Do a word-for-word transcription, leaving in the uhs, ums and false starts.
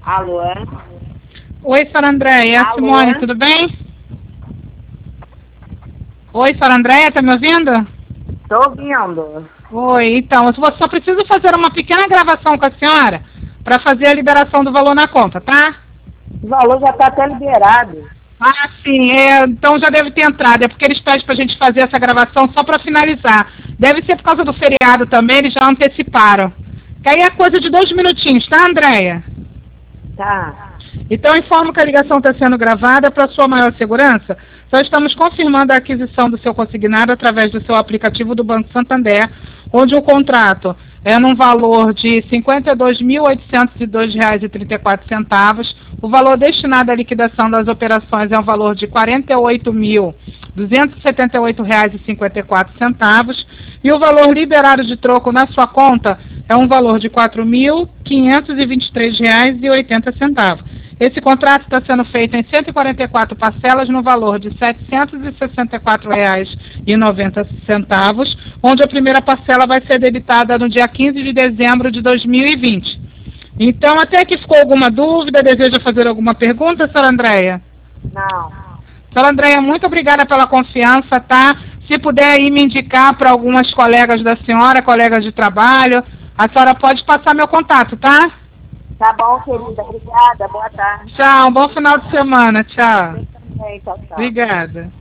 Alô? Oi, senhora Andréia. É a Alô? Simone, tudo bem? Oi, senhora Andréia, tá me ouvindo? Tô ouvindo. Oi, então, eu só preciso fazer uma pequena gravação com a senhora para fazer a liberação do valor na conta, tá? O valor já tá até liberado. Ah, sim, é, então já deve ter entrado. É porque eles pedem pra gente fazer essa gravação só para finalizar. Deve ser por causa do feriado também, eles já anteciparam. Que aí é coisa de dois minutinhos, tá, Andréia? Tá. Então, informo que a ligação está sendo gravada para sua maior segurança. Só estamos confirmando a aquisição do seu consignado através do seu aplicativo do Banco Santander, onde o contrato é num valor de cinquenta e dois mil oitocentos e dois reais e trinta e quatro centavos. O valor destinado à liquidação das operações é um valor de quarenta e oito mil duzentos e setenta e oito reais e cinquenta e quatro centavos. E o valor liberado de troco na sua conta é um valor de quatro mil quinhentos e vinte e três reais e oitenta centavos. Esse contrato está sendo feito em cento e quarenta e quatro parcelas no valor de setecentos e sessenta e quatro reais e noventa centavos, onde a primeira parcela vai ser debitada no dia quinze de dezembro de dois mil e vinte. Então, até aqui ficou alguma dúvida? Deseja fazer alguma pergunta, senhora Andréia? Não. Senhora Andréia, muito obrigada pela confiança, tá? Se puder aí me indicar para algumas colegas da senhora, colegas de trabalho, a senhora pode passar meu contato, tá? Tá bom, querida. Obrigada. Boa tarde. Tchau, bom final de semana, tchau. Você também. Tchau, tchau. Obrigada.